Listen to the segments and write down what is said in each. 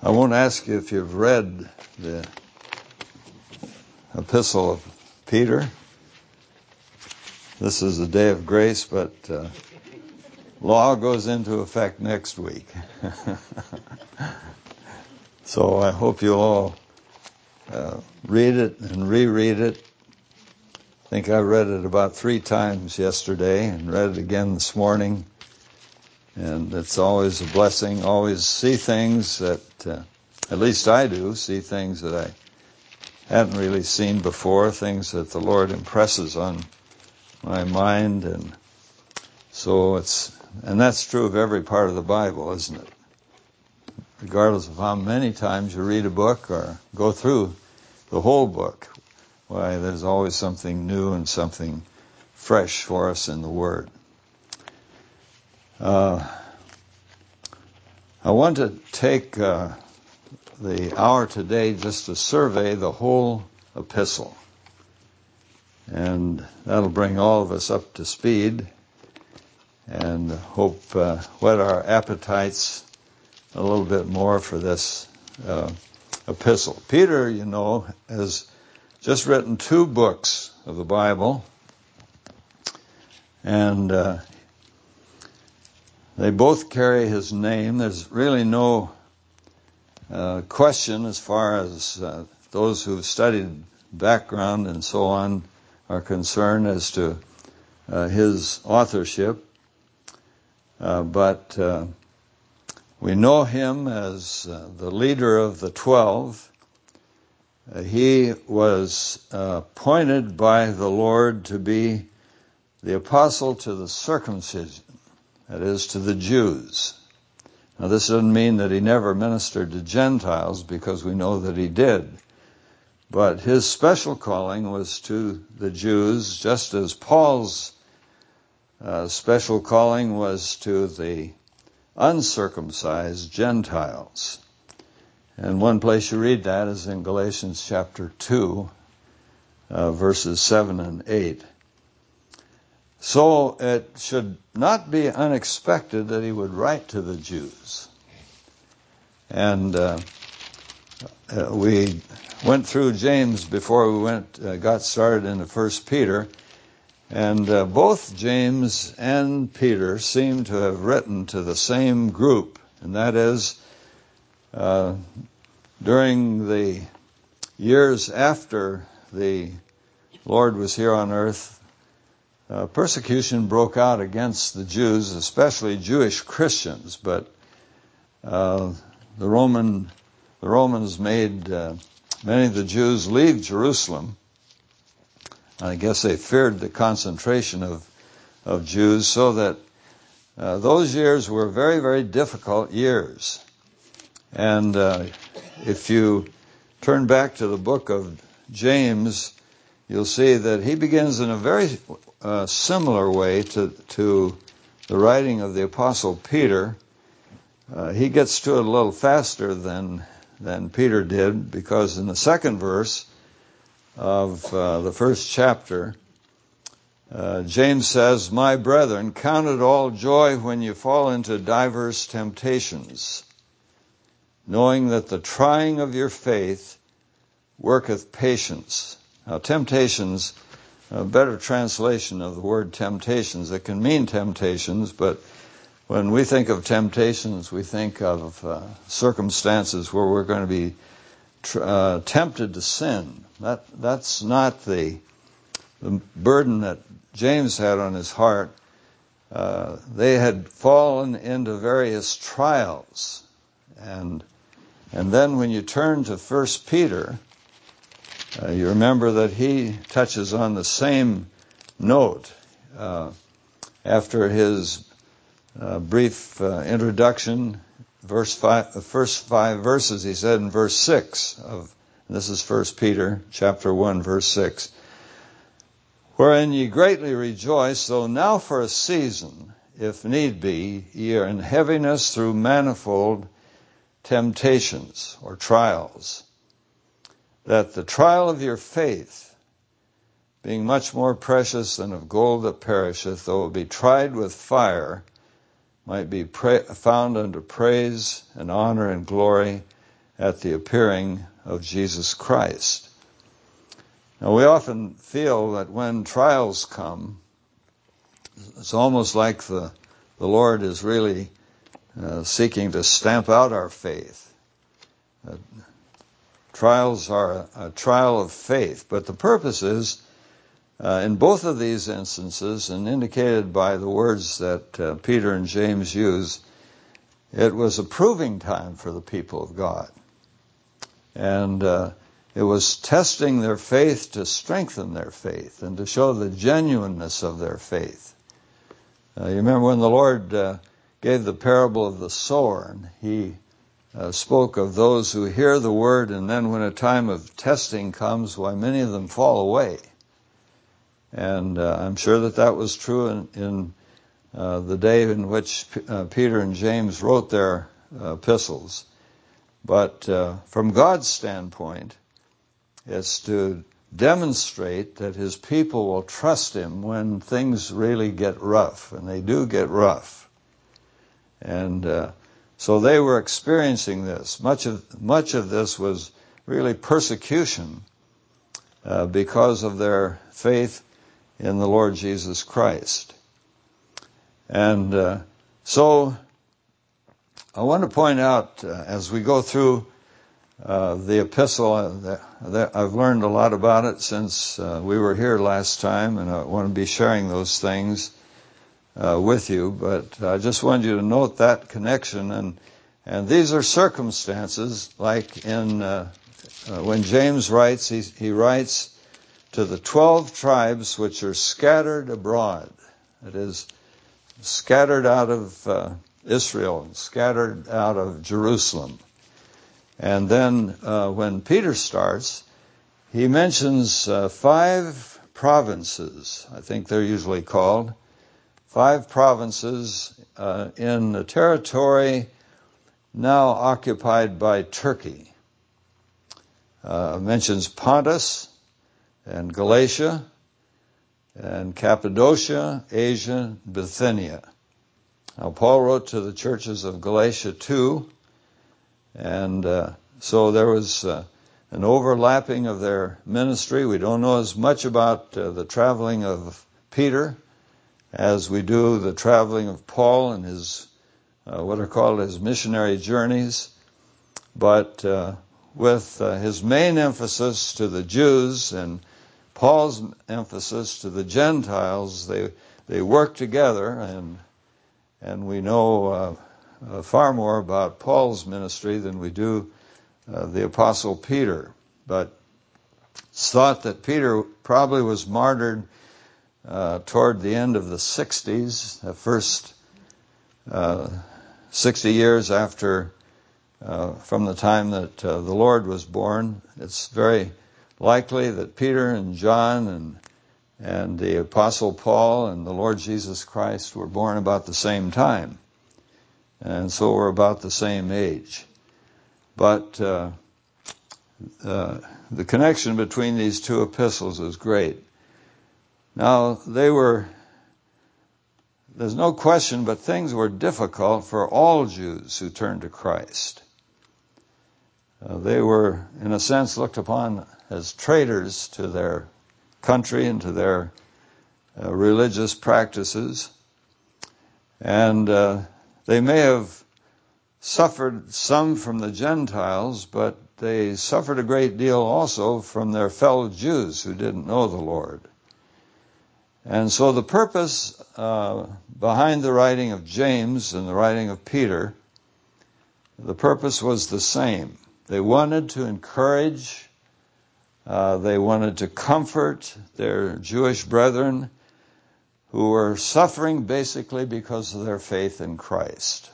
I won't ask you if you've read the epistle of Peter. This is the day of grace, but law goes into effect next week. So I hope you'll all read it and reread it. I think I read it about 3 times yesterday and read it again this morning. And it's always a blessing, always see things that, at least I do, see things that I hadn't really seen before, things that the Lord impresses on my mind. And so and that's true of every part of the Bible, isn't it? Regardless of how many times you read a book or go through the whole book, why, there's always something new and something fresh for us in the Word. I want to take the hour today just to survey the whole epistle. And that'll bring all of us up to speed and hope whet our appetites a little bit more for this epistle. Peter, you know, has just written 2 books of the Bible, and they both carry his name. There's really no question as far as those who've studied background and so on are concerned as to his authorship. But we know him as the leader of the 12. He was appointed by the Lord to be the apostle to the circumcision, that is, to the Jews. Now, this doesn't mean that he never ministered to Gentiles, because we know that he did. But his special calling was to the Jews, just as Paul's special calling was to the uncircumcised Gentiles. And one place you read that is in Galatians chapter 2, verses 7 and 8. So it should not be unexpected that he would write to the Jews. And we went through James before we got started into 1 Peter. And both James and Peter seem to have written to the same group. And that is, during the years after the Lord was here on earth, persecution broke out against the Jews, especially Jewish Christians, but the Romans made many of the Jews leave Jerusalem. I guess they feared the concentration of Jews, so that those years were very, very difficult years. And if you turn back to the book of James, you'll see that he begins in a very similar way to the writing of the Apostle Peter. He gets to it a little faster than Peter did, because in the 2nd verse of the 1st chapter, James says, "My brethren, count it all joy when you fall into diverse temptations, knowing that the trying of your faith worketh patience." Now, temptations, a better translation of the word temptations, it can mean temptations, but when we think of temptations, we think of circumstances where we're going to be tempted to sin. That's not the burden that James had on his heart. They had fallen into various trials. And then when you turn to 1 Peter, you remember that he touches on the same note. After his brief introduction, the first 5 verses, he said in verse 6 this is 1 Peter chapter 1, verse 6, "Wherein ye greatly rejoice, though now for a season, if need be, ye are in heaviness through manifold temptations," or trials, "that the trial of your faith, being much more precious than of gold that perisheth, though it be tried with fire, might be found unto praise and honor and glory at the appearing of Jesus Christ. Now, we often feel that when trials come, it's almost like the Lord is really seeking to stamp out our faith. Trials are a trial of faith, but the purpose is, in both of these instances, and indicated by the words that Peter and James use, it was a proving time for the people of God. And it was testing their faith to strengthen their faith and to show the genuineness of their faith. You remember when the Lord gave the parable of the sower, and he spoke of those who hear the word, and then when a time of testing comes, why many of them fall away. And I'm sure that was true in the day in which Peter and James wrote their epistles. But from God's standpoint, it's to demonstrate that his people will trust him when things really get rough, and they do get rough. And so they were experiencing this. Much of this was really persecution because of their faith in the Lord Jesus Christ. And so I want to point out, as we go through the epistle, that I've learned a lot about it since we were here last time, and I want to be sharing those things with you. But I just wanted you to note that connection. And these are circumstances, like in when James writes, he writes to the 12 tribes which are scattered abroad. That is, scattered out of Israel, scattered out of Jerusalem. And then when Peter starts, he mentions 5 provinces, I think they're usually called, 5 provinces in the territory now occupied by Turkey. Mentions Pontus and Galatia and Cappadocia, Asia, Bithynia. Now, Paul wrote to the churches of Galatia too, and so there was an overlapping of their ministry. We don't know as much about the traveling of Peter as we do the traveling of Paul and his what are called his missionary journeys. But with his main emphasis to the Jews and Paul's emphasis to the Gentiles, they work together, and we know far more about Paul's ministry than we do the Apostle Peter. But it's thought that Peter probably was martyred toward the end of the 60s, the first 60 years after, from the time that the Lord was born. It's very likely that Peter and John and the Apostle Paul and the Lord Jesus Christ were born about the same time. And so we're about the same age. But the connection between these 2 epistles is great. Now, there's no question, but things were difficult for all Jews who turned to Christ. They were, in a sense, looked upon as traitors to their country and to their religious practices. And they may have suffered some from the Gentiles, but they suffered a great deal also from their fellow Jews who didn't know the Lord. And so the purpose behind the writing of James and the writing of Peter, the purpose was the same. They wanted to encourage, they wanted to comfort their Jewish brethren who were suffering basically because of their faith in Christ.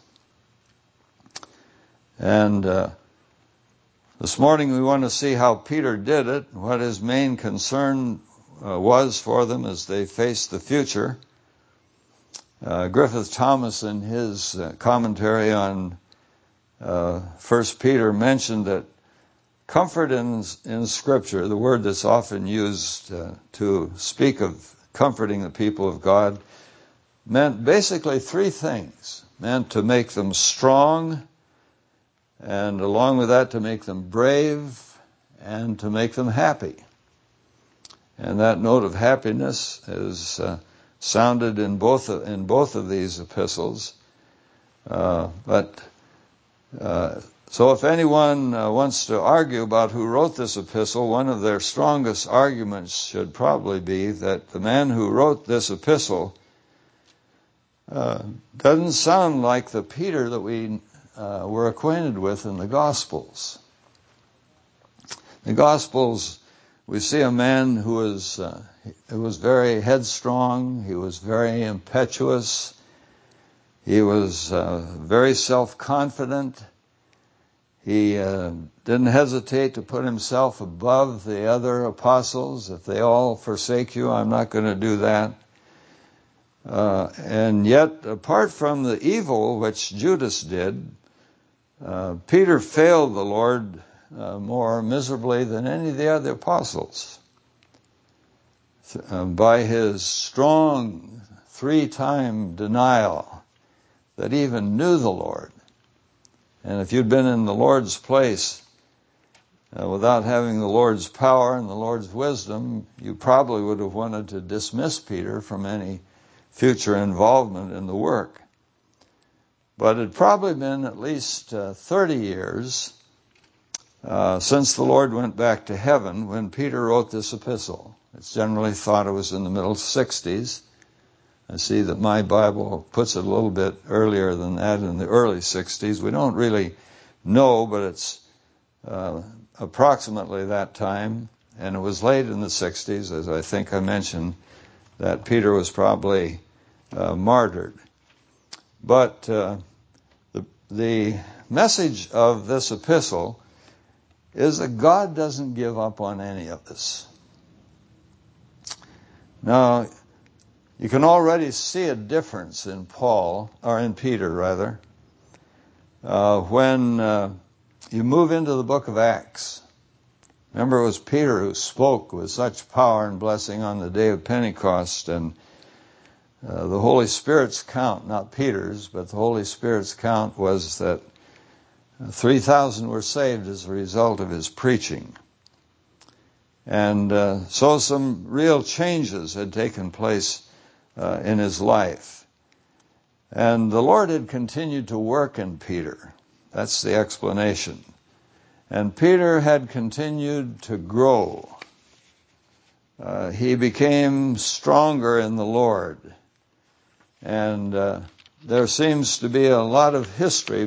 And this morning we want to see how Peter did it, what his main concern was for them as they faced the future. Griffith Thomas, in his commentary on 1 Peter, mentioned that comfort in Scripture, the word that's often used to speak of comforting the people of God, meant basically 3 things. Meant to make them strong, and along with that to make them brave and to make them happy. And that note of happiness is sounded in both of these epistles. So if anyone wants to argue about who wrote this epistle, one of their strongest arguments should probably be that the man who wrote this epistle doesn't sound like the Peter that we were acquainted with in the Gospels. The Gospels, we see a man who was very headstrong. He was very impetuous. He was very self-confident. He didn't hesitate to put himself above the other apostles. If they all forsake you, I'm not going to do that. And yet, apart from the evil which Judas did, Peter failed the Lord more miserably than any of the other apostles. By his strong 3-time denial that he even knew the Lord. And if you'd been in the Lord's place without having the Lord's power and the Lord's wisdom, you probably would have wanted to dismiss Peter from any future involvement in the work. But it had probably been at least 30 years since the Lord went back to heaven when Peter wrote this epistle. It's generally thought it was in the middle 60s. I see that my Bible puts it a little bit earlier than that, in the early 60s. We don't really know, but it's approximately that time. And it was late in the 60s, as I think I mentioned, that Peter was probably martyred. But the message of this epistle is that God doesn't give up on any of us. Now, you can already see a difference in Peter, when you move into the book of Acts. Remember, it was Peter who spoke with such power and blessing on the day of Pentecost, and the Holy Spirit's count, not Peter's, but the Holy Spirit's count was that 3,000 were saved as a result of his preaching. And so some real changes had taken place in his life. And the Lord had continued to work in Peter. That's the explanation. And Peter had continued to grow. He became stronger in the Lord. And there seems to be a lot of history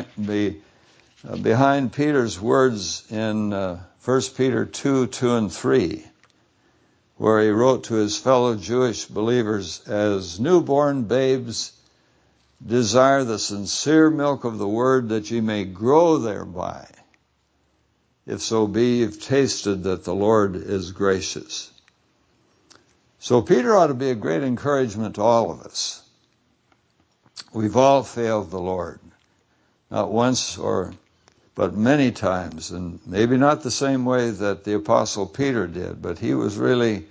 behind Peter's words in 1 Peter 2 and 3, where he wrote to his fellow Jewish believers, "As newborn babes, desire the sincere milk of the word, that ye may grow thereby. If so be you've tasted that the Lord is gracious." So Peter ought to be a great encouragement to all of us. We've all failed the Lord, not once but many times, and maybe not the same way that the Apostle Peter did, but he was really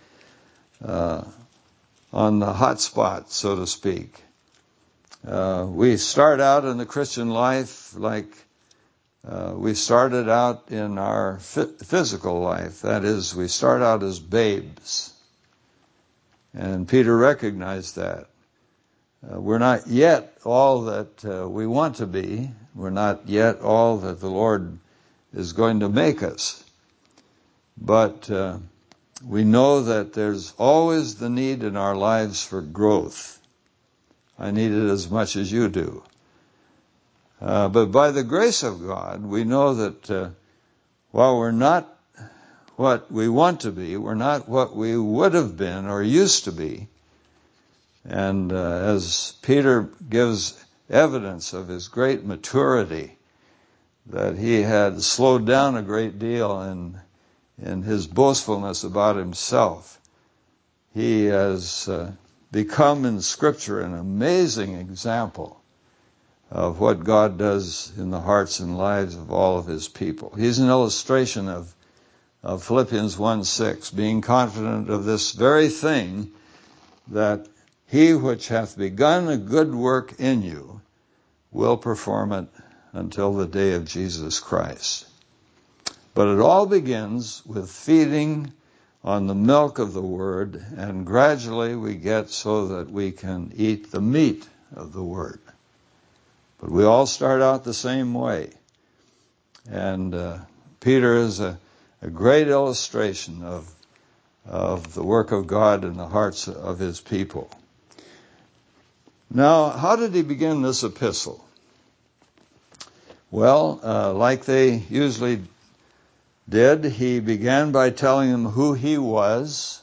on the hot spot, so to speak. We start out in the Christian life like we started out in our physical life. That is, we start out as babes. And Peter recognized that. We're not yet all that we want to be. We're not yet all that the Lord is going to make us. But we know that there's always the need in our lives for growth. I need it as much as you do. But by the grace of God, we know that while we're not what we want to be, we're not what we would have been or used to be. And as Peter gives evidence of his great maturity, that he had slowed down a great deal in his boastfulness about himself, he has become in Scripture an amazing example of what God does in the hearts and lives of all of his people. He's an illustration of Philippians 1:6, being confident of this very thing, that he which hath begun a good work in you will perform it until the day of Jesus Christ. But it all begins with feeding on the milk of the Word, and gradually we get so that we can eat the meat of the Word. But we all start out the same way. And Peter is a great illustration of the work of God in the hearts of his people. Now, how did he begin this epistle? Well, like they usually did, he began by telling them who he was.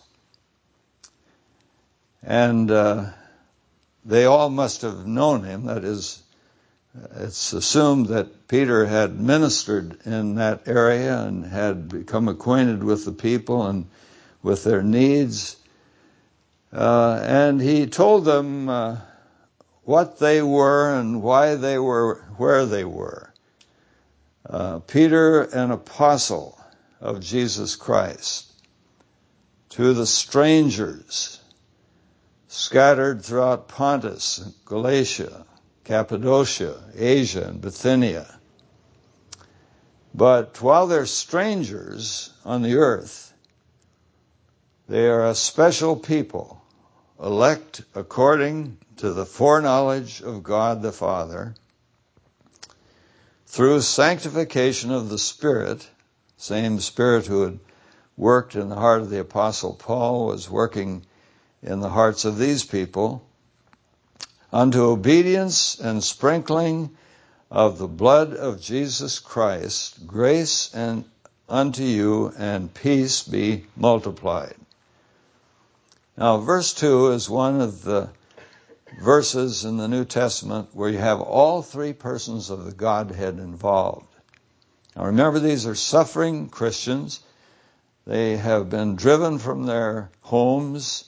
And they all must have known him. That is, it's assumed that Peter had ministered in that area and had become acquainted with the people and with their needs. And he told them what they were and why they were where they were. Peter, an apostle of Jesus Christ, to the strangers scattered throughout Pontus, Galatia, Cappadocia, Asia, and Bithynia. But while they're strangers on the earth, they are a special people, elect according to the foreknowledge of God the Father, through sanctification of the Spirit. Same Spirit who had worked in the heart of the Apostle Paul was working in the hearts of these people, unto obedience and sprinkling of the blood of Jesus Christ, grace and unto you and peace be multiplied. Now, verse 2 is one of the verses in the New Testament where you have all three persons of the Godhead involved. Now remember, these are suffering Christians. They have been driven from their homes.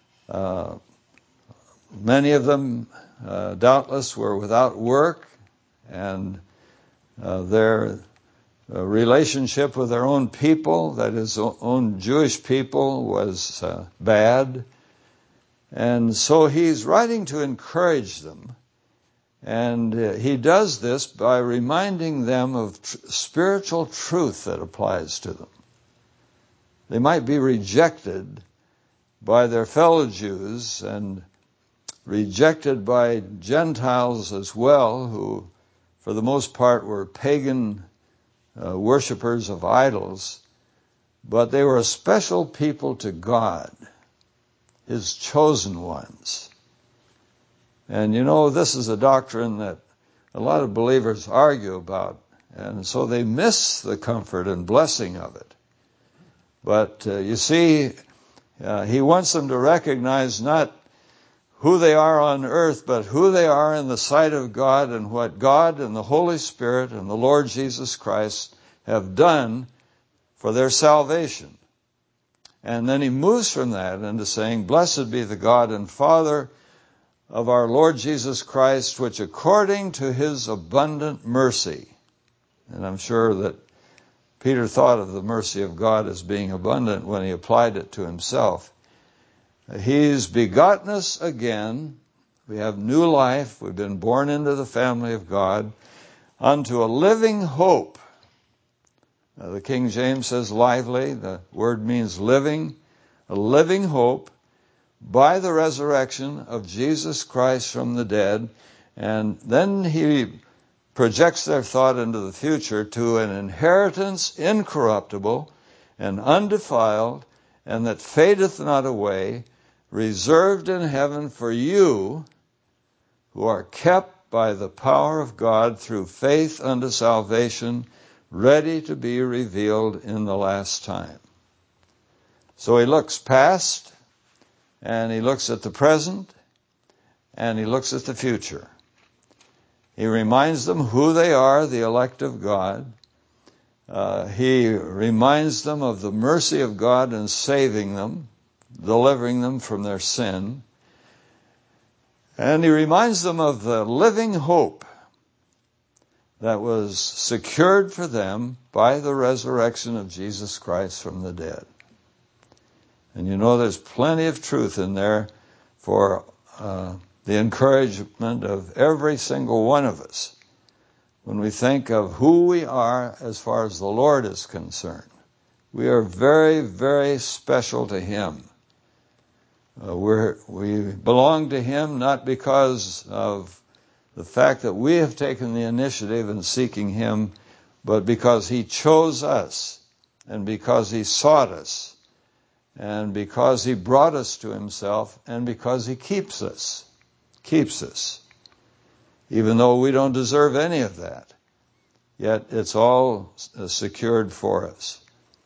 Many of them doubtless were without work, and their relationship with their own people, that is, own Jewish people, was bad. And so he's writing to encourage them. And he does this by reminding them of spiritual truth that applies to them. They might be rejected by their fellow Jews and rejected by Gentiles as well, who for the most part were pagan worshipers of idols, but they were a special people to God, his chosen ones. And you know, this is a doctrine that a lot of believers argue about, and so they miss the comfort and blessing of it. But you see, he wants them to recognize not who they are on earth, but who they are in the sight of God, and what God and the Holy Spirit and the Lord Jesus Christ have done for their salvation. And then he moves from that into saying, blessed be the God and Father of our Lord Jesus Christ, which according to his abundant mercy, and I'm sure that Peter thought of the mercy of God as being abundant when he applied it to himself. He's begotten us again. We have new life. We've been born into the family of God unto a living hope. Now, the King James says lively. The word means living. A living hope by the resurrection of Jesus Christ from the dead. And then he projects their thought into the future to an inheritance incorruptible and undefiled, and that fadeth not away, reserved in heaven for you, who are kept by the power of God through faith unto salvation, ready to be revealed in the last time. So he looks past, and he looks at the present, and he looks at the future. He reminds them who they are, the elect of God. He reminds them of the mercy of God in saving them, delivering them from their sin. And he reminds them of the living hope that was secured for them by the resurrection of Jesus Christ from the dead. And you know, there's plenty of truth in there for the encouragement of every single one of us. when we think of who we are as far as the Lord is concerned. We are very, very special to Him. We belong to Him not because of the fact that we have taken the initiative in seeking Him, but because He chose us, and because He sought us, and because He brought us to Himself, and because He keeps us. Even though we don't deserve any of that, yet it's all secured for us.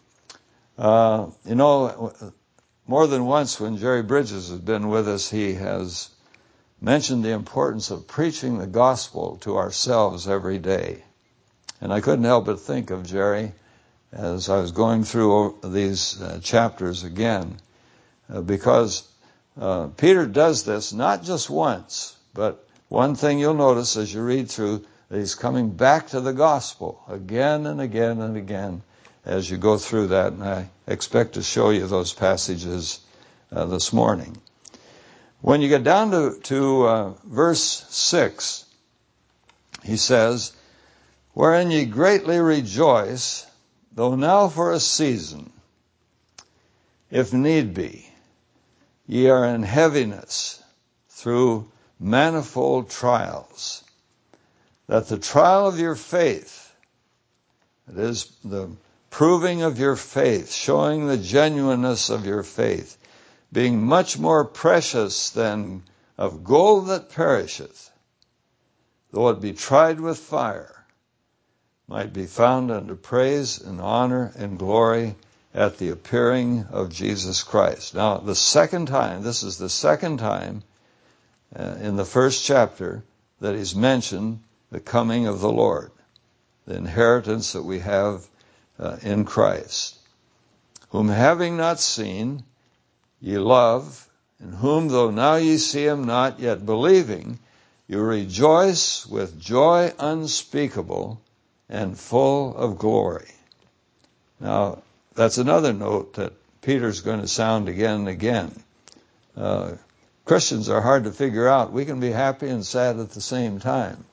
More than once when Jerry Bridges has been with us, he has mentioned the importance of preaching the gospel to ourselves every day. And I couldn't help but think of Jerry as I was going through these chapters again, because Peter does this not just once, but one thing you'll notice as you read through, that he's coming back to the gospel again and again and again as you go through that, and I expect to show you those passages this morning. When you get down to verse 6, he says, "Wherein ye greatly rejoice, though now for a season, if need be, ye are in heaviness through manifold trials, that the trial of your faith," it is the proving of your faith, showing the genuineness of your faith, "being much more precious than of gold that perisheth, though it be tried with fire, might be found unto praise and honor and glory at the appearing of Jesus Christ." Now, this is the second time in the first chapter that he's mentioned the coming of the Lord, the inheritance that we have in Christ. "Whom having not seen, ye love, in whom though now ye see him not, yet believing, you rejoice with joy unspeakable and full of glory." Now, that's another note that Peter's going to sound again and again. Christians are hard to figure out. We can be happy and sad at the same time.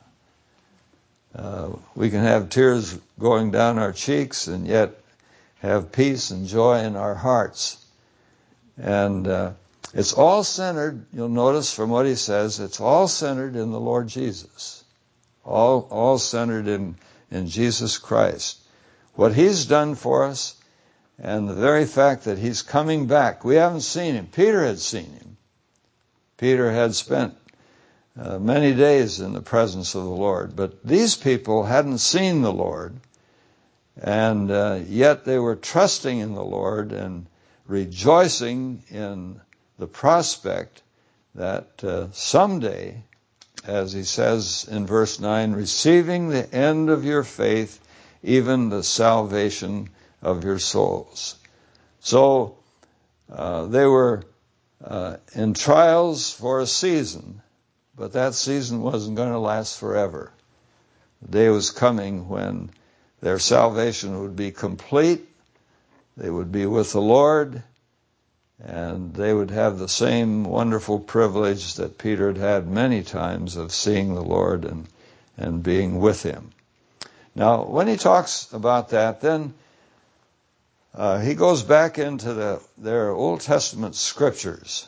We can have tears going down our cheeks and yet have peace and joy in our hearts. And it's all centered, you'll notice from what he says, it's all centered in the Lord Jesus. All centered in Jesus Christ. What He's done for us, and the very fact that He's coming back. We haven't seen Him. Peter had seen Him. Peter had spent many days in the presence of the Lord. But these people hadn't seen the Lord, and yet they were trusting in the Lord and rejoicing in the prospect that someday, as he says in verse 9, "receiving the end of your faith, even the salvation of your souls." So they were in trials for a season, but that season wasn't going to last forever. The day was coming when their salvation would be complete, they would be with the Lord, and they would have the same wonderful privilege that Peter had had many times of seeing the Lord and being with Him. Now, when he talks about that, then he goes back into their Old Testament scriptures,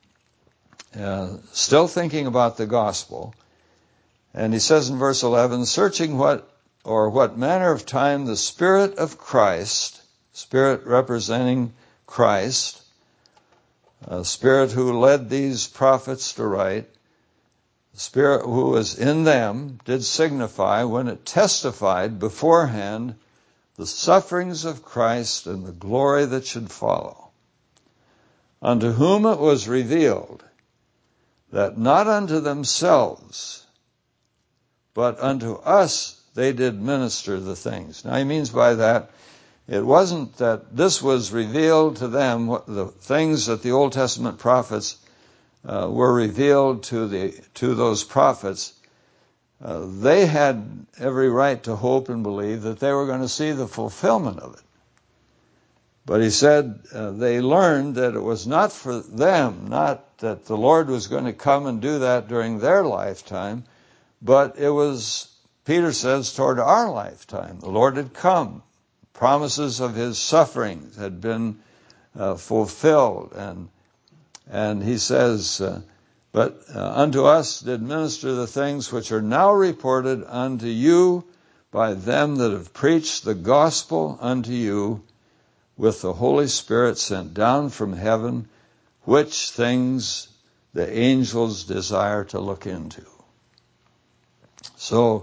still thinking about the gospel. And he says in verse 11, "Searching what manner of time the Spirit of Christ," Spirit representing Christ, a Spirit who led these prophets to write, the Spirit who was in them did signify when it testified beforehand the sufferings of Christ and the glory that should follow, unto whom it was revealed that not unto themselves, but unto us they did minister the things. Now he means by that, it wasn't that this was revealed to them, the things that the Old Testament prophets were revealed to those prophets. They had every right to hope and believe that they were going to see the fulfillment of it. But he said they learned that it was not for them, not that the Lord was going to come and do that during their lifetime, but it was Peter says, toward our lifetime. The Lord had come. Promises of his sufferings had been fulfilled. And he says, but unto us did minister the things which are now reported unto you by them that have preached the gospel unto you with the Holy Spirit sent down from heaven, which things the angels desire to look into. So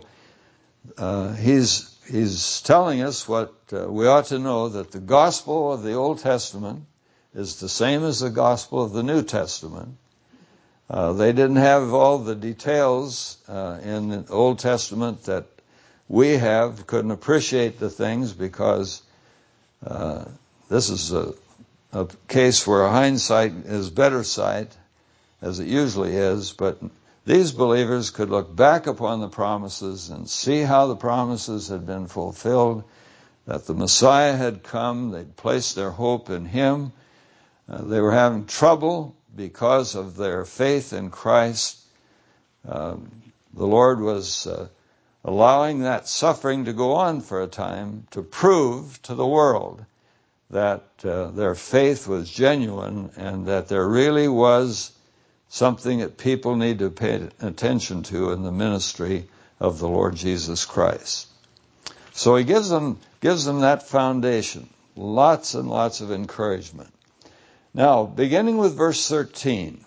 he's telling us what we ought to know, that the gospel of the Old Testament is the same as the gospel of the New Testament. They didn't have all the details in the Old Testament that we have, couldn't appreciate the things, because this is a case where hindsight is better sight, as it usually is. But these believers could look back upon the promises and see how the promises had been fulfilled, that the Messiah had come, they'd placed their hope in him. They were having trouble because of their faith in Christ. The Lord was allowing that suffering to go on for a time to prove to the world that their faith was genuine and that there really was something that people need to pay attention to in the ministry of the Lord Jesus Christ. So he gives them that foundation, lots and lots of encouragement. Now, beginning with verse 13,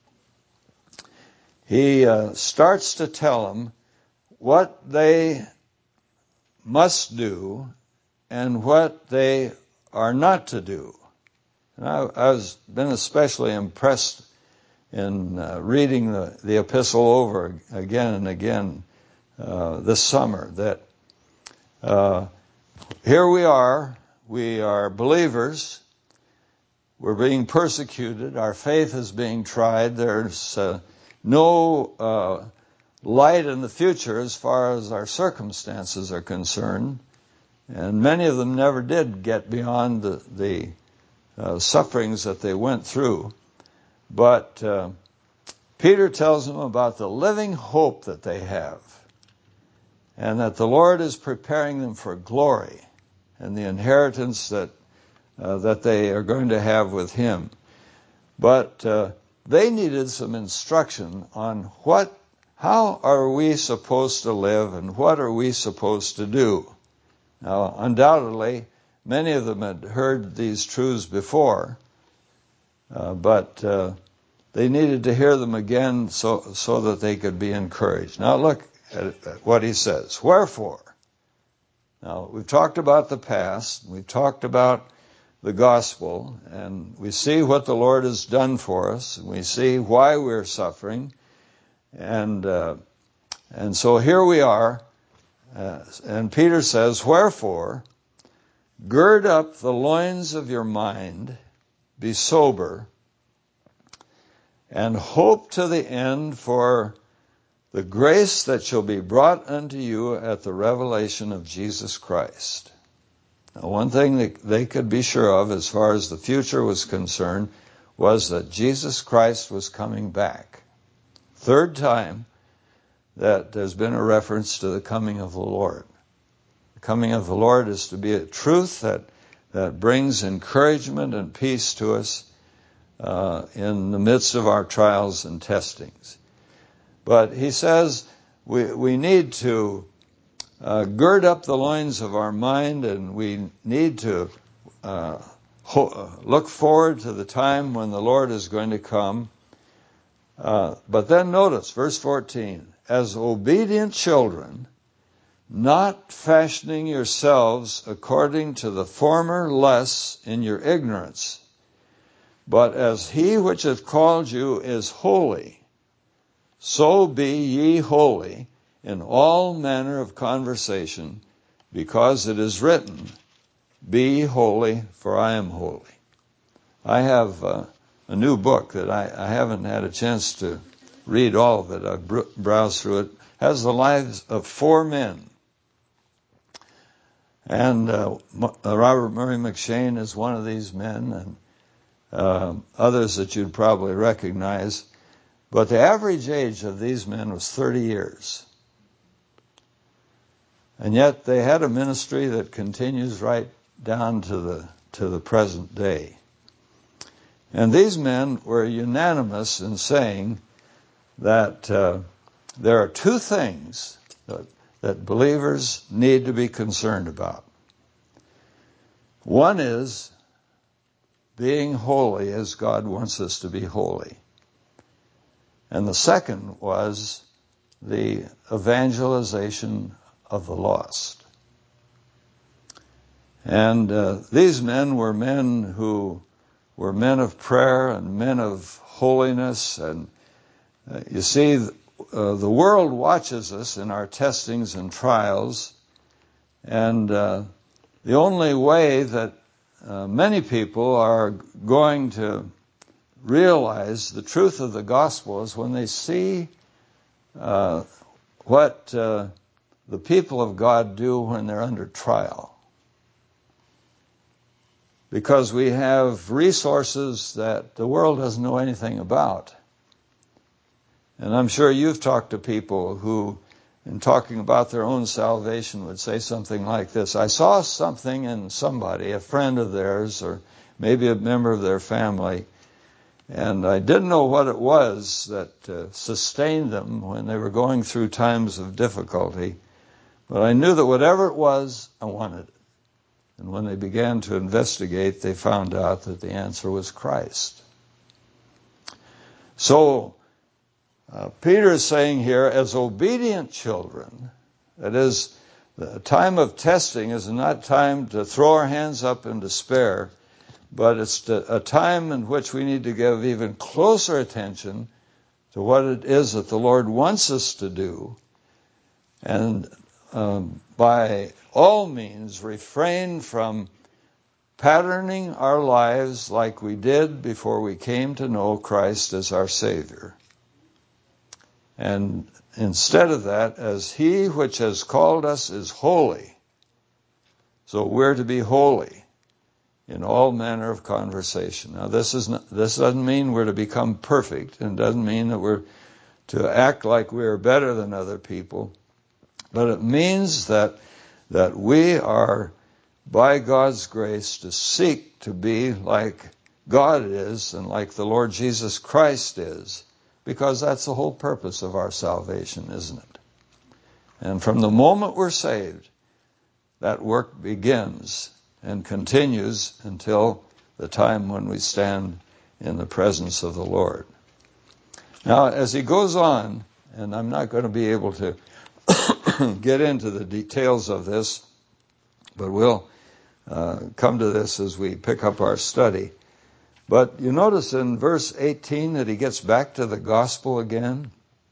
he starts to tell them what they must do and what they are not to do. And I've been especially impressed in reading the epistle over again and again this summer, that here we are believers, we're being persecuted, our faith is being tried, there's no light in the future as far as our circumstances are concerned, and many of them never did get beyond the sufferings that they went through. But Peter tells them about the living hope that they have, and that the Lord is preparing them for glory and the inheritance that they are going to have with him. But they needed some instruction on how are we supposed to live and what are we supposed to do. Now, undoubtedly, many of them had heard these truths before, but they needed to hear them again so that they could be encouraged. Now look at what he says. Wherefore? Now, we've talked about the past, we've talked about the gospel, and we see what the Lord has done for us, and we see why we're suffering, and so here we are, and Peter says, wherefore, gird up the loins of your mind, be sober, and hope to the end for the grace that shall be brought unto you at the revelation of Jesus Christ. Now, one thing that they could be sure of as far as the future was concerned was that Jesus Christ was coming back. Third time that there's been a reference to the coming of the Lord. The coming of the Lord is to be a truth that brings encouragement and peace to us in the midst of our trials and testings. But he says we need to gird up the loins of our mind, and we need to look forward to the time when the Lord is going to come. But then notice, verse 14, as obedient children, not fashioning yourselves according to the former lusts in your ignorance, but as he which hath called you is holy, so be ye holy in all manner of conversation, because it is written, be holy, for I am holy. I have a new book that I haven't had a chance to read all of it. I've browsed through it. It has the lives of 4 men. And Robert Murray McShane is one of these men, and others that you'd probably recognize. But the average age of these men was 30 years. And yet they had a ministry that continues right down to the present day. And these men were unanimous in saying that there are two things that believers need to be concerned about. One is being holy as God wants us to be holy. And the second was the evangelization of the lost. And these men were men who were men of prayer and men of holiness. And you see, the world watches us in our testings and trials. And the only way that many people are going to realize the truth of the gospel is when they see what the people of God do when they're under trial. Because we have resources that the world doesn't know anything about. And I'm sure you've talked to people who, in talking about their own salvation, would say something like this: I saw something in somebody, a friend of theirs, or maybe a member of their family, and I didn't know what it was that sustained them when they were going through times of difficulty, but I knew that whatever it was, I wanted it. And when they began to investigate, they found out that the answer was Christ. So, Peter is saying here, as obedient children, that is, the time of testing is not time to throw our hands up in despair, but it's a time in which we need to give even closer attention to what it is that the Lord wants us to do, and by all means refrain from patterning our lives like we did before we came to know Christ as our Savior. And instead of that, as He which has called us is holy, so we're to be holy in all manner of conversation. Now, this doesn't mean we're to become perfect, and doesn't mean that we're to act like we're better than other people, but it means that we are, by God's grace, to seek to be like God is and like the Lord Jesus Christ is, because that's the whole purpose of our salvation, isn't it? And from the moment we're saved, that work begins and continues until the time when we stand in the presence of the Lord. Now, as he goes on, and I'm not going to be able to get into the details of this, but we'll come to this as we pick up our study. But you notice in verse 18 that he gets back to the gospel again.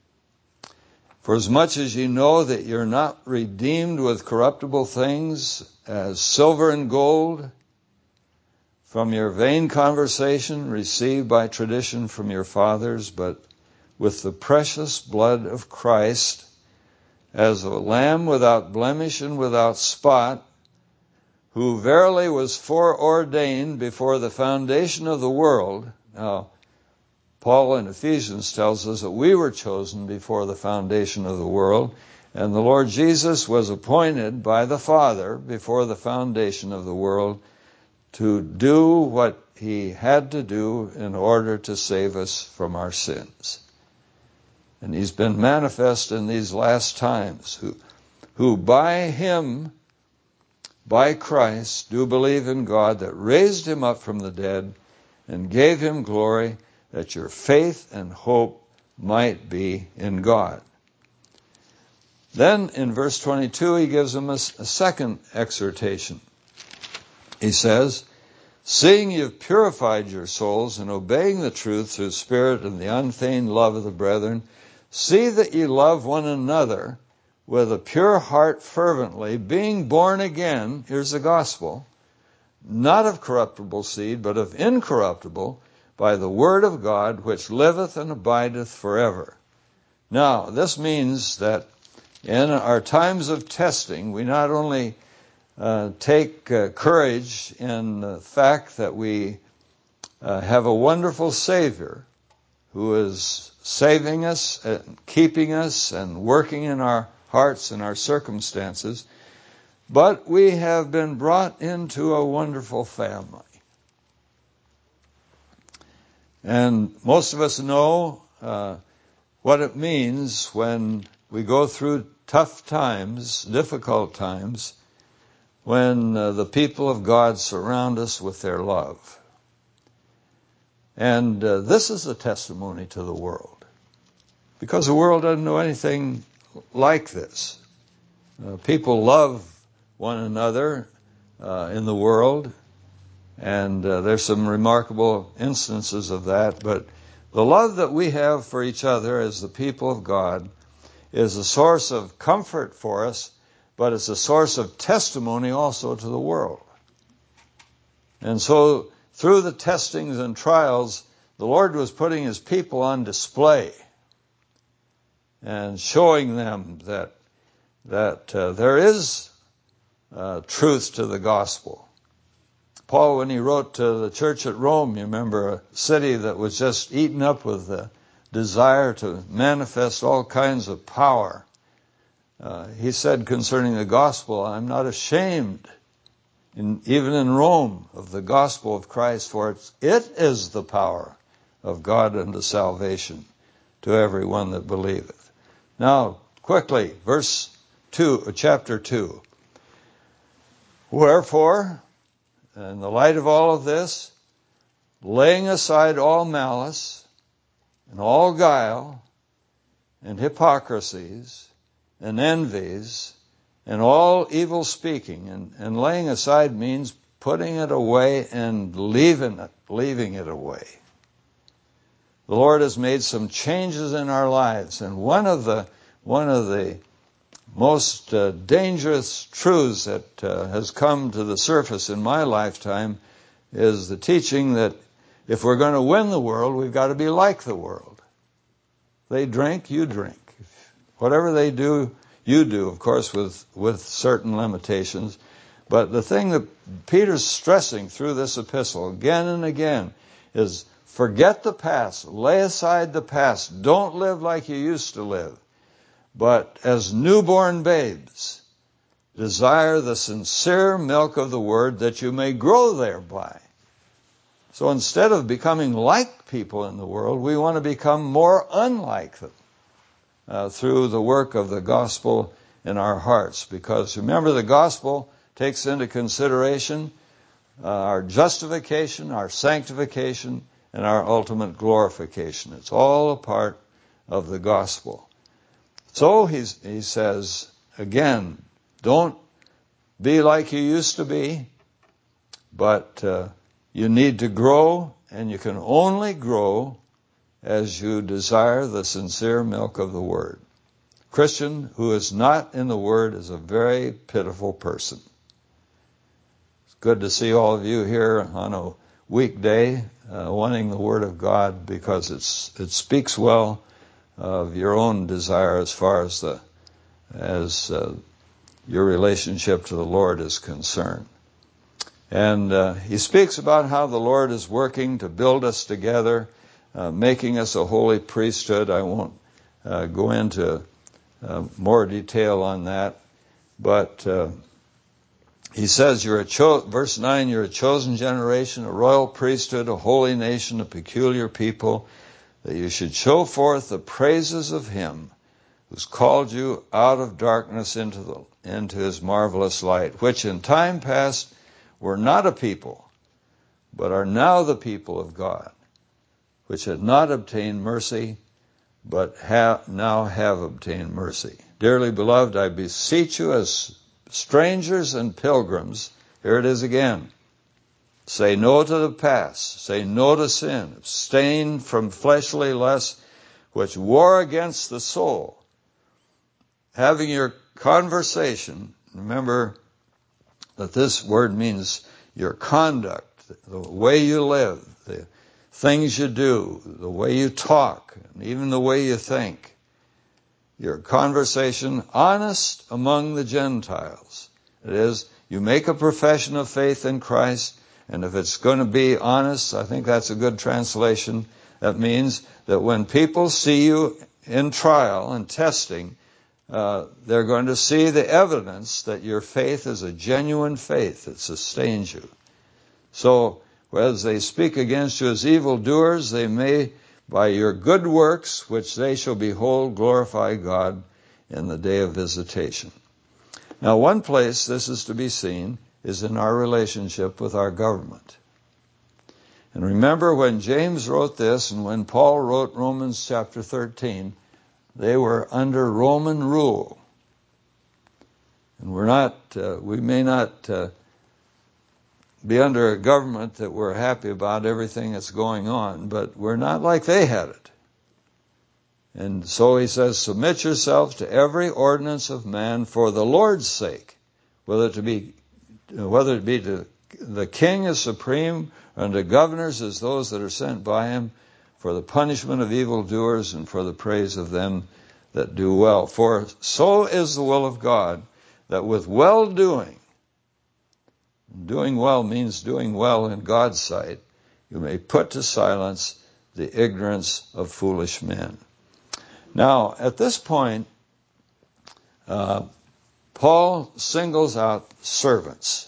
For as much as you know that you're not redeemed with corruptible things as silver and gold from your vain conversation received by tradition from your fathers, but with the precious blood of Christ, as a lamb without blemish and without spot, who verily was foreordained before the foundation of the world. Now, Paul in Ephesians tells us that we were chosen before the foundation of the world, and the Lord Jesus was appointed by the Father before the foundation of the world to do what he had to do in order to save us from our sins. And he's been manifest in these last times, who by him, by Christ, do believe in God that raised him up from the dead and gave him glory, that your faith and hope might be in God. Then in verse 22, he gives them a second exhortation. He says, seeing you've purified your souls in obeying the truth through spirit and the unfeigned love of the brethren, see that ye love one another with a pure heart fervently, being born again, here's the gospel, not of corruptible seed, but of incorruptible, by the word of God, which liveth and abideth forever. Now, this means that in our times of testing, we not only take courage in the fact that we have a wonderful Savior who is saving us and keeping us and working in our hearts and our circumstances, but we have been brought into a wonderful family. And most of us know what it means when we go through tough times, difficult times, when the people of God surround us with their love. And this is a testimony to the world, because the world doesn't know anything like this. People love one another in the world, and there's some remarkable instances of that, but the love that we have for each other as the people of God is a source of comfort for us, but it's a source of testimony also to the world. And so, through the testings and trials, the Lord was putting His people on display and showing them that there is truth to the gospel. Paul, when he wrote to the church at Rome, you remember, a city that was just eaten up with the desire to manifest all kinds of power, he said concerning the gospel, I'm not ashamed, even in Rome, of the gospel of Christ, for it is the power of God unto salvation to everyone that believeth. Now, quickly, chapter 2. Wherefore, in the light of all of this, laying aside all malice and all guile and hypocrisies and envies and all evil speaking, and laying aside means putting it away and leaving it away. The Lord has made some changes in our lives, and one of the most dangerous truths that has come to the surface in my lifetime is the teaching that if we're going to win the world, we've got to be like the world. They drink, you drink. Whatever they do, you do, of course, with certain limitations. But the thing that Peter's stressing through this epistle again and again is forget the past, lay aside the past, don't live like you used to live. But as newborn babes, desire the sincere milk of the word that you may grow thereby. So instead of becoming like people in the world, we want to become more unlike them through the work of the gospel in our hearts. Because remember, the gospel takes into consideration our justification, our sanctification, and our ultimate glorification. It's all a part of the gospel. So he says, again, don't be like you used to be, but you need to grow, and you can only grow as you desire the sincere milk of the Word. A Christian who is not in the Word is a very pitiful person. It's good to see all of you here on a weekday wanting the Word of God, because it speaks well of your own desire as far as your relationship to the Lord is concerned. And he speaks about how the Lord is working to build us together, making us a holy priesthood. I won't go into more detail on that, but he says, verse 9, you're a chosen generation, a royal priesthood, a holy nation, a peculiar people, that you should show forth the praises of Him who's called you out of darkness into His marvelous light, which in time past were not a people, but are now the people of God, which had not obtained mercy, but now have obtained mercy. Dearly beloved, I beseech you as strangers and pilgrims, here it is again, say no to the past, say no to sin, abstain from fleshly lusts which war against the soul, having your conversation, remember that this word means your conduct, the way you live, the things you do, the way you talk, and even the way you think. Your conversation honest among the Gentiles. It is, you make a profession of faith in Christ, and if it's going to be honest, I think that's a good translation. That means that when people see you in trial and testing, they're going to see the evidence that your faith is a genuine faith that sustains you. So, as they speak against you as evildoers, they may, by your good works, which they shall behold, glorify God in the day of visitation. Now, one place this is to be seen is in our relationship with our government. And remember, when James wrote this and when Paul wrote Romans chapter 13, they were under Roman rule. And we may not be under a government that we're happy about everything that's going on, but we're not like they had it. And so he says, submit yourselves to every ordinance of man for the Lord's sake, whether it be to the king as supreme, and to governors as those that are sent by him, for the punishment of evildoers and for the praise of them that do well. For so is the will of God, that with well-doing, doing well means doing well in God's sight, you may put to silence the ignorance of foolish men. Now, at this point, Paul singles out servants.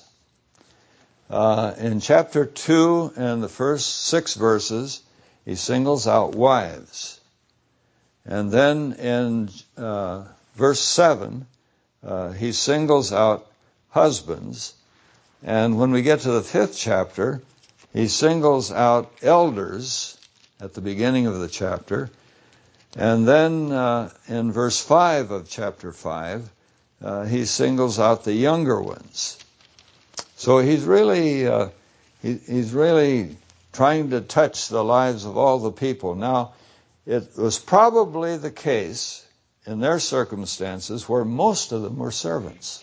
In chapter 2 and the first 6 verses, he singles out wives. And then in verse 7, he singles out husbands. And when we get to the 5th chapter, he singles out elders at the beginning of the chapter. And then in verse 5 of chapter 5, he singles out the younger ones. So he's really trying to touch the lives of all the people. Now, it was probably the case in their circumstances where most of them were servants.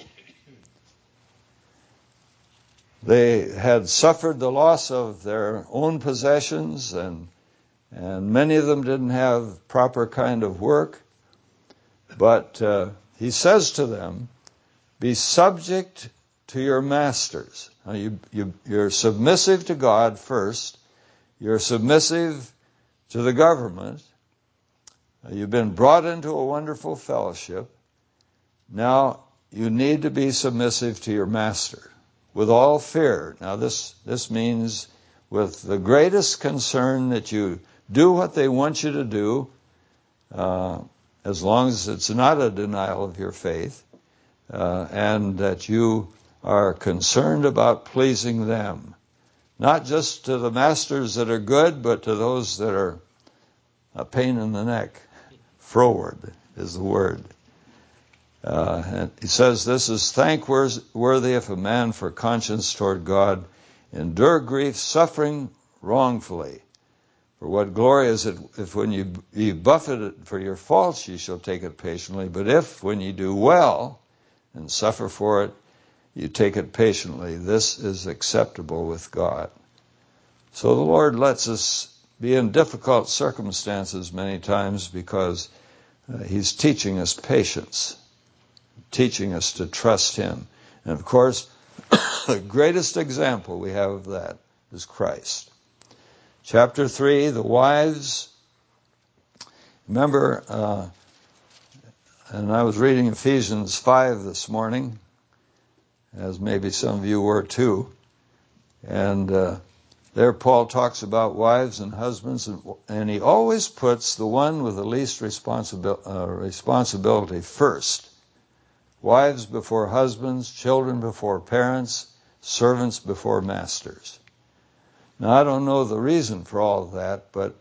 They had suffered the loss of their own possessions, and many of them didn't have proper kind of work. But he says to them, be subject to your masters. Now you're submissive to God first. You're submissive to the government. You've been brought into a wonderful fellowship. Now you need to be submissive to your master with all fear. Now this means with the greatest concern that you do what they want you to do, as long as it's not a denial of your faith, and that you are concerned about pleasing them. Not just to the masters that are good, but to those that are a pain in the neck. Froward is the word. And he says, this is thankworthy if a man for conscience toward God endure grief, suffering wrongfully. For what glory is it if when you be buffeted for your faults, you shall take it patiently. But if when you do well and suffer for it, you take it patiently, this is acceptable with God. So the Lord lets us be in difficult circumstances many times because he's teaching us patience, teaching us to trust him. And of course, the greatest example we have of that is Christ. Chapter 3, the wives. Remember, and I was reading Ephesians 5 this morning, as maybe some of you were too. And there Paul talks about wives and husbands, and he always puts the one with the least responsibility first. Wives before husbands, children before parents, servants before masters. Now, I don't know the reason for all of that, but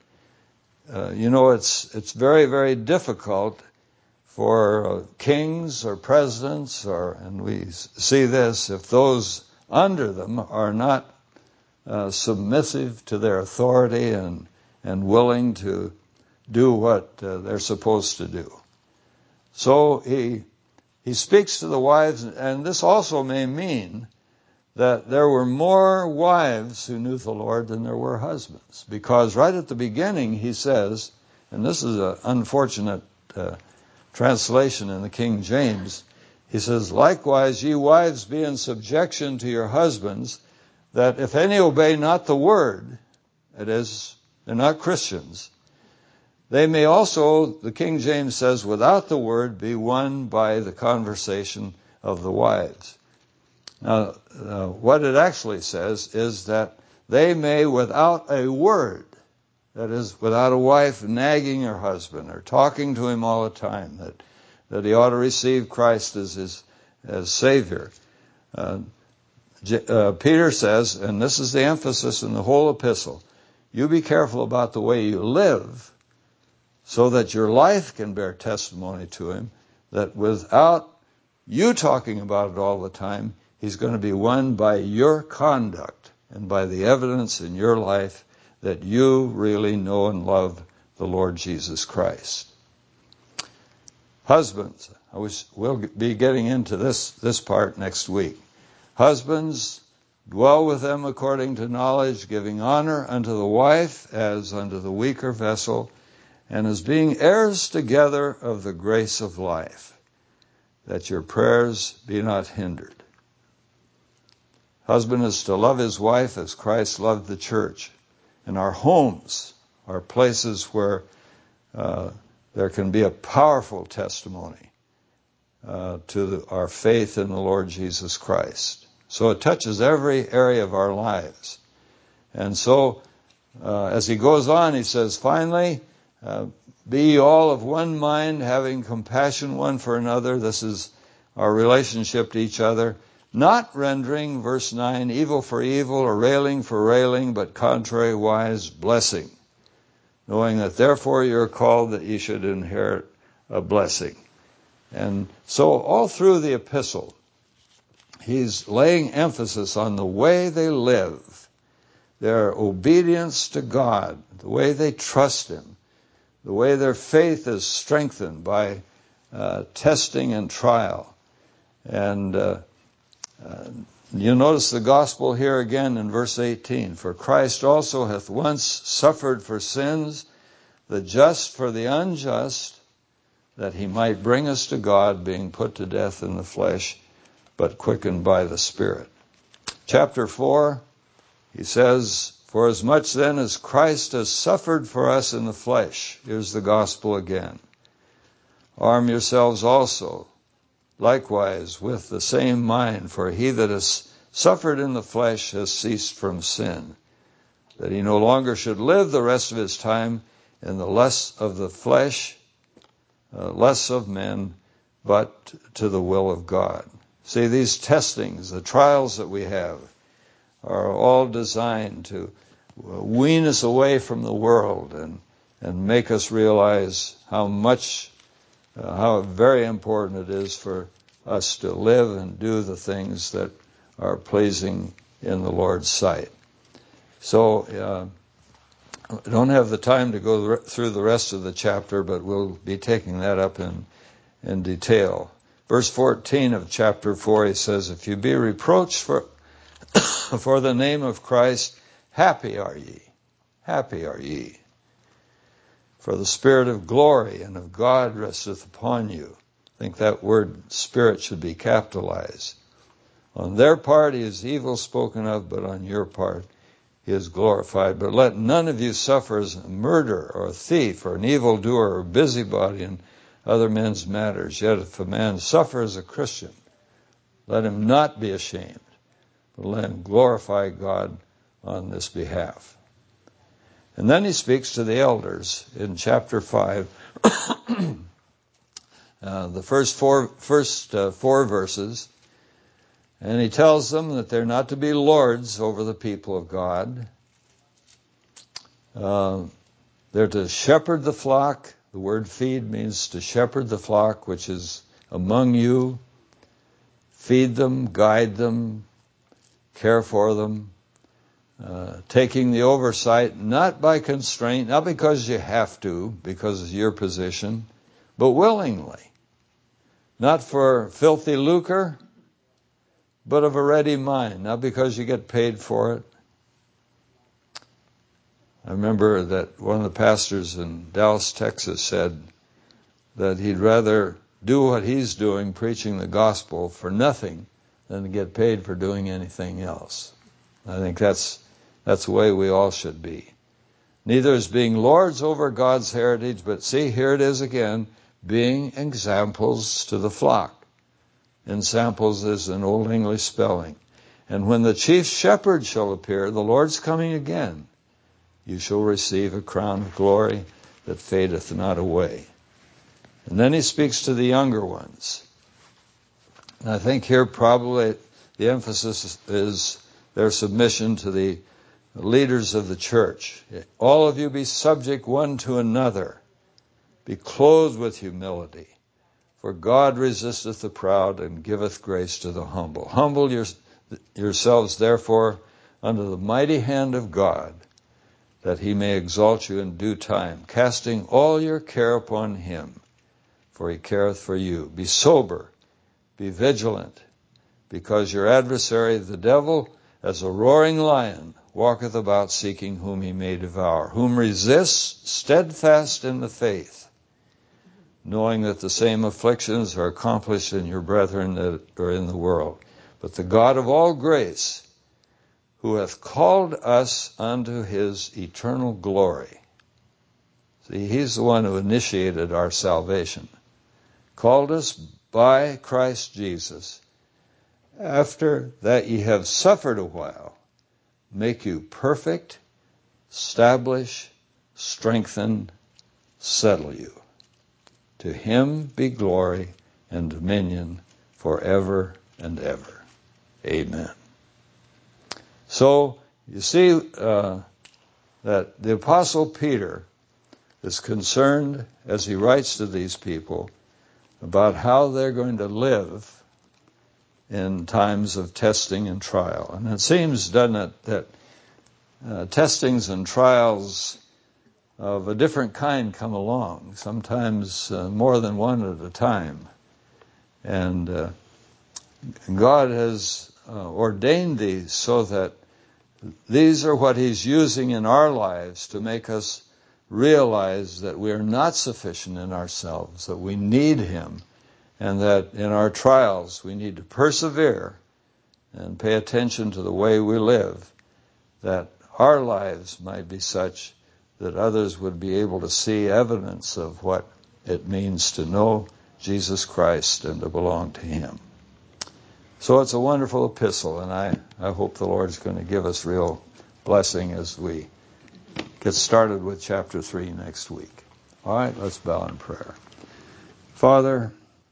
it's very, very difficult for kings or presidents, and we see this, if those under them are not submissive to their authority and willing to do what they're supposed to do. So he speaks to the wives, and this also may mean that there were more wives who knew the Lord than there were husbands. Because right at the beginning he says, and this is an unfortunate translation in the King James, he says, likewise ye wives be in subjection to your husbands, that if any obey not the word, that is, they're not Christians, They may also, the King James says, without the word, be won by the conversation of the wives. Now, what it actually says is that they may, without a word, that is, without a wife nagging her husband or talking to him all the time, that he ought to receive Christ as Savior. Peter says, and this is the emphasis in the whole epistle, you be careful about the way you live, so that your life can bear testimony to him, that without you talking about it all the time, he's going to be won by your conduct and by the evidence in your life that you really know and love the Lord Jesus Christ. Husbands, we'll be getting into this part next week. Husbands, dwell with them according to knowledge, giving honor unto the wife as unto the weaker vessel, and as being heirs together of the grace of life, that your prayers be not hindered. Husband is to love his wife as Christ loved the church. And our homes are places where there can be a powerful testimony to our faith in the Lord Jesus Christ. So it touches every area of our lives. And so, as he goes on, he says, finally, be ye all of one mind, having compassion one for another. This is our relationship to each other. Not rendering, verse 9, evil for evil or railing for railing, but contrariwise blessing, knowing that therefore you are called that ye should inherit a blessing. And so all through the epistle, he's laying emphasis on the way they live, their obedience to God, the way they trust him, the way their faith is strengthened by testing and trial. And you notice the gospel here again in verse 18. For Christ also hath once suffered for sins, the just for the unjust, that he might bring us to God, being put to death in the flesh, but quickened by the Spirit. Chapter 4, he says, for as much then as Christ has suffered for us in the flesh, here's the gospel again, arm yourselves also, likewise with the same mind, for he that has suffered in the flesh has ceased from sin, that he no longer should live the rest of his time in the lust of the flesh, less of men, but to the will of God. See, these testings, the trials that we have, are all designed to wean us away from the world and make us realize how very important it is for us to live and do the things that are pleasing in the Lord's sight. So, I don't have the time to go through the rest of the chapter, but we'll be taking that up in detail. Verse 14 of chapter 4, he says, if you be reproached for the name of Christ, happy are ye. Happy are ye. For the Spirit of glory and of God resteth upon you. I think that word Spirit should be capitalized. On their part he is evil spoken of, but on your part he is glorified. But let none of you suffer as a murderer or a thief or an evildoer or busybody in other men's matters. Yet if a man suffer as a Christian, let him not be ashamed, but let him glorify God on this behalf. And then he speaks to the elders in chapter 5, the first four verses, and he tells them that they're not to be lords over the people of God. They're to shepherd the flock. The word feed means to shepherd the flock which is among you. Feed them, guide them, care for them. Taking the oversight, not by constraint, not because you have to, because of your position, but willingly. Not for filthy lucre, but of a ready mind, not because you get paid for it. I remember that one of the pastors in Dallas, Texas said that he'd rather do what he's doing, preaching the gospel, for nothing than to get paid for doing anything else. I think that's the way we all should be. neither as being lords over God's heritage, but see, here it is again, being examples to the flock. Ensamples is an Old English spelling. And when the chief shepherd shall appear, the Lord's coming again, you shall receive a crown of glory that fadeth not away. And then he speaks to the younger ones. And I think here probably the emphasis is their submission to the leaders of the church. All of you be subject one to another. Be clothed with humility. For God resisteth the proud and giveth grace to the humble. Humble yourselves therefore under the mighty hand of God, that he may exalt you in due time, casting all your care upon him, for he careth for you. Be sober, be vigilant, because your adversary, the devil, as a roaring lion, walketh about seeking whom he may devour, whom resist steadfast in the faith, knowing that the same afflictions are accomplished in your brethren that are in the world. But the God of all grace, who hath called us unto his eternal glory. See, he's the one who initiated our salvation. Called us by Christ Jesus, after that ye have suffered a while, make you perfect, establish, strengthen, settle you. To him be glory and dominion forever and ever. Amen. So, you see that the Apostle Peter is concerned, as he writes to these people, about how they're going to live in times of testing and trial. And it seems, doesn't it, that testings and trials of a different kind come along, sometimes more than one at a time. And God has ordained these so that these are what he's using in our lives to make us realize that we are not sufficient in ourselves, that we need him, and that in our trials we need to persevere and pay attention to the way we live, that our lives might be such that others would be able to see evidence of what it means to know Jesus Christ and to belong to him. So it's a wonderful epistle, and I hope the Lord's going to give us real blessing as we get started with chapter 3 next week. All right, let's bow in prayer. Father,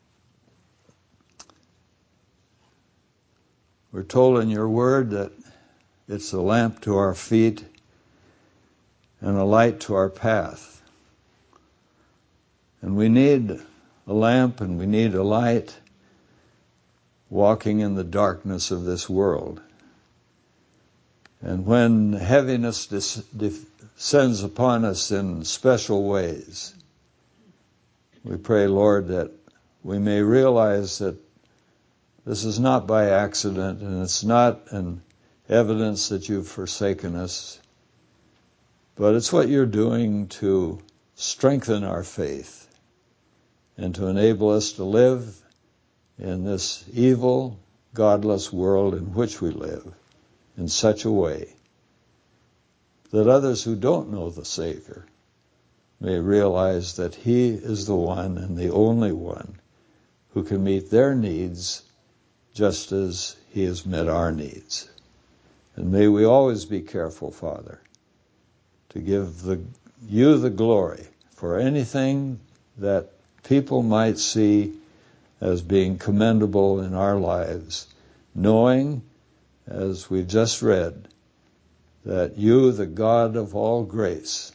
we're told in your word that it's a lamp to our feet and a light to our path. And we need a lamp and we need a light walking in the darkness of this world. And when heaviness descends upon us in special ways, we pray, Lord, that we may realize that this is not by accident and it's not an evidence that you've forsaken us, but it's what you're doing to strengthen our faith and to enable us to live in this evil, godless world in which we live in such a way that others who don't know the Savior may realize that he is the one and the only one who can meet their needs just as he has met our needs. And may we always be careful, Father, to give you the glory for anything that people might see as being commendable in our lives, knowing, as we've just read, that you, the God of all grace,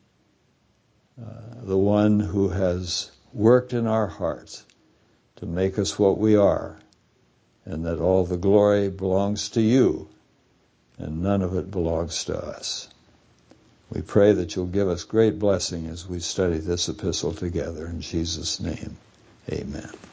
the one who has worked in our hearts to make us what we are, and that all the glory belongs to you, and none of it belongs to us. We pray that you'll give us great blessing as we study this epistle together. In Jesus' name, amen.